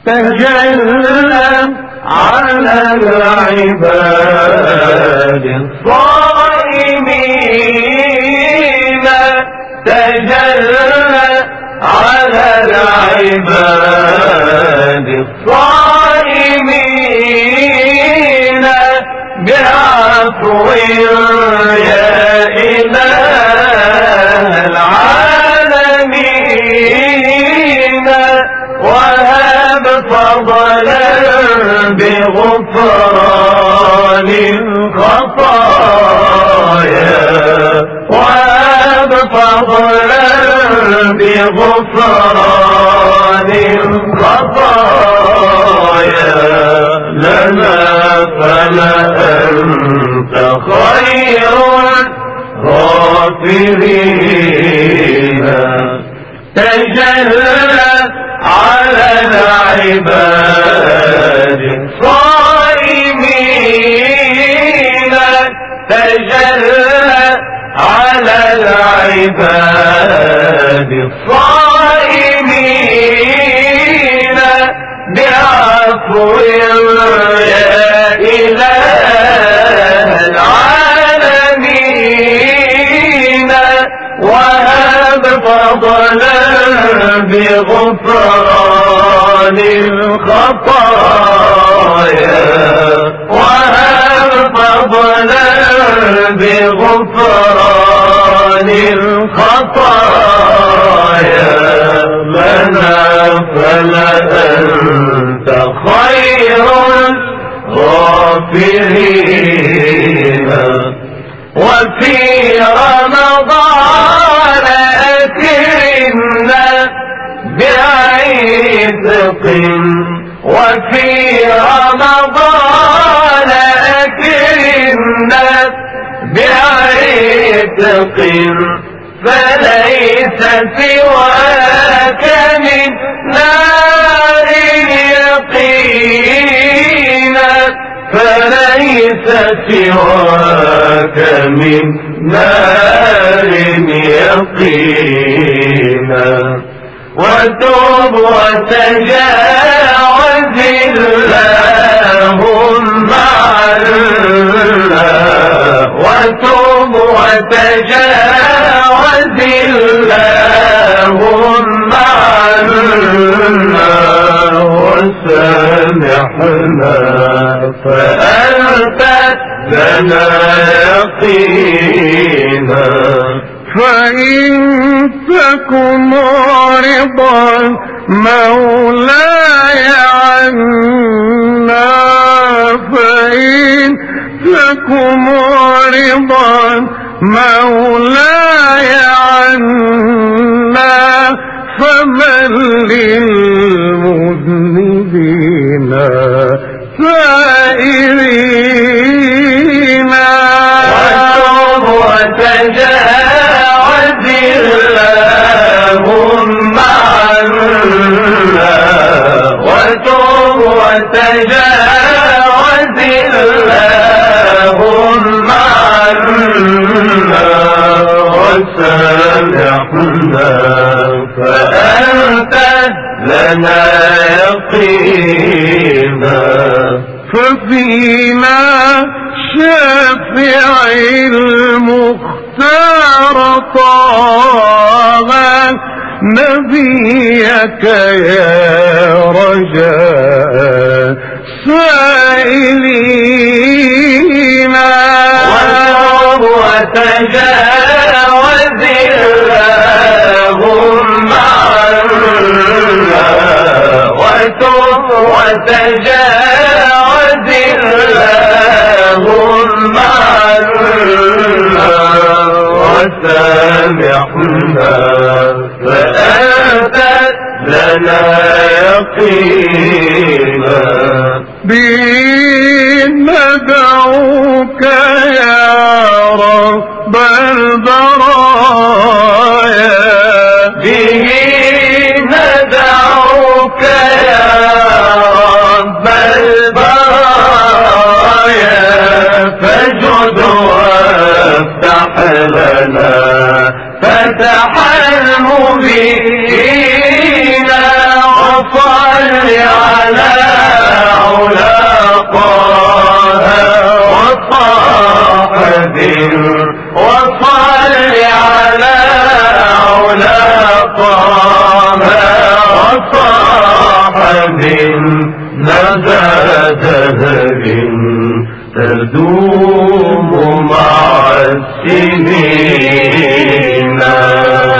تجلى على العباد الصائمين، تجلى على العباد الصائمين بعفو يا إله العالمين، وهب فضلا بغفران الخطايا، وهب فضلا بغفران الخطايا لنا، فلأنت خير الغافرين. تجلى على العباد الصائمين، تجلى على العباد الصائمين بعفو يا إله العالمين، وهب فضلا بغفران الخطايا، وهب فضلا بغفران الخطايا لنا، فلأنت خير الغافرين. وفي رمضان أكرمنا بعتق، وفي رمضان أكرمنا بعتق، فليس سواك من نار يقينا، فليس سواك من نار يقينا. وتوب وتجاوز اللهم عنا، وتوب وتجاوز اللهم عنا، وسامحنا فأنت لنا يقينا. فإن تك معرضا مولاي عنا، فإن تك معرضا مولاي عنا، فمن للمذنبين سائرين. وتوب وتجاوز اللهم عنا، وتوب وتجاوز اللهم عنا، وسامحنا فأنت لنا يقينا. ففينا شافع المختار طه نبيك يا رجاء سائلين. وتوب وتجاوز اللهم عنا، وتوب وتجاوز اللهم عنا، وسامحنا فأنت لنا يقينا. به ندعوك يا رب البرايا، به ندعوك يا رب البرايا، فاجد وافتح لنا فتح المبين، وصل على تدوم مع السنين